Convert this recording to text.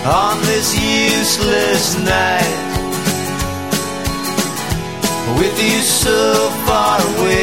on this useless night. With you so far away,